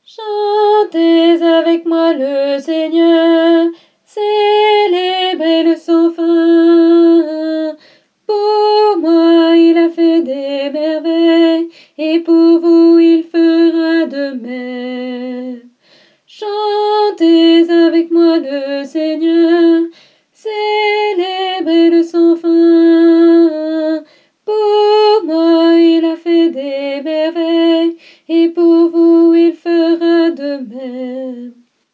Chantez avec moi le Seigneur, célébrez le sans fin. Pour moi il a fait des merveilles, et pour vous il fera de même. Chantez